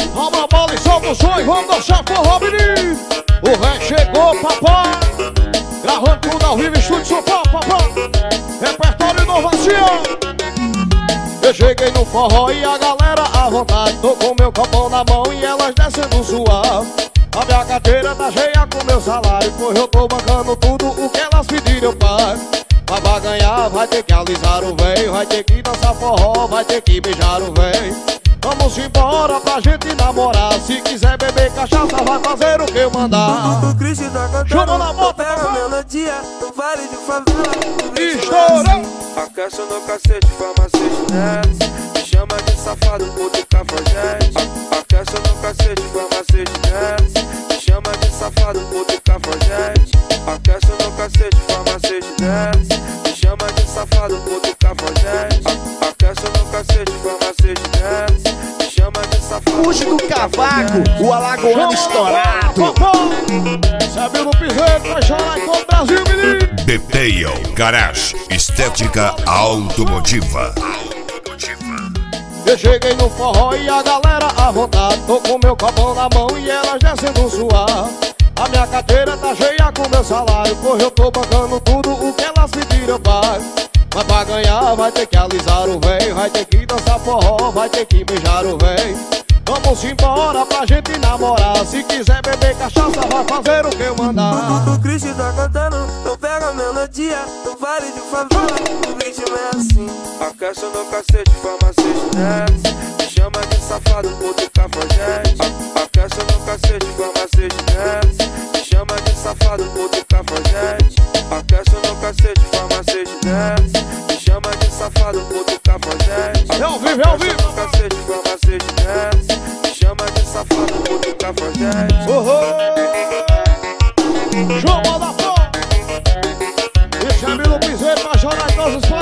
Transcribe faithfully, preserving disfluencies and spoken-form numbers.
Toma a bola e solta o som e vamos dançar forró, menino. O véi chegou, papai. Gravando tudo ao vivo, estúdio São Paulo, papai. Repertório inovação. Eu cheguei no forró e a galera à vontade. Tô com meu copão na mão e elas descendo suave. A minha carteira tá cheia com meu salário, pois eu tô bancando tudo o que elas pediram eu pago. Mas pra ganhar vai ter que alisar o véi, vai ter que dançar forró, vai ter que beijar o véi. Vamos embora pra gente namorar. Se quiser beber cachaça, vai fazer o que eu mandar. O Cristo tá cantando, chama na moto, pega a melodia no vale de favela. Estourou! Aquece no cacete, farmacete desce. Me chama de safado, puto cafajeste. Aquece no cacete, farmacete desce. Me chama de safado, puto cafajeste. Aquece no cacete, farmacete desce. Me chama de safado, puto cafajeste. Aquece no cacete, farmacete desce. Me chama de safado. Fuge do cavaco, o alagoano estourado. Sabe no piseiro, vai chorar em todo o Brasil, menino. Detail Garage, estética automotiva. Eu cheguei no forró e a galera à vontade. Tô com meu copão na mão e elas descendo suave. A minha carteira tá cheia com meu salário, pois eu tô bancando tudo o que elas pediram eu pago. Mas pra ganhar vai ter que alisar o véi, vai ter que dançar forró, vai ter que beijar o véi. Vamos embora pra gente namorar. Se quiser beber cachaça, vai fazer o que eu mandar. O Cristo tá cantando, eu pego a melodia no vale de favela. O ritmo é assim. Aquece no cacete, farmacete desce. Me chama de safado, puto cafajeste. Aquece no cacete, farmacete desce. Me chama de safado, puto cafajeste. Aquece no cacete, farmacete desce. Me chama de safado, puto cafajeste. É ao vivo, é ao vivo. No cacete, farmacete desce. Me chama de safado, puto cafajeste. Chama da porra. Esse amigo piseiro vai chorar em todos os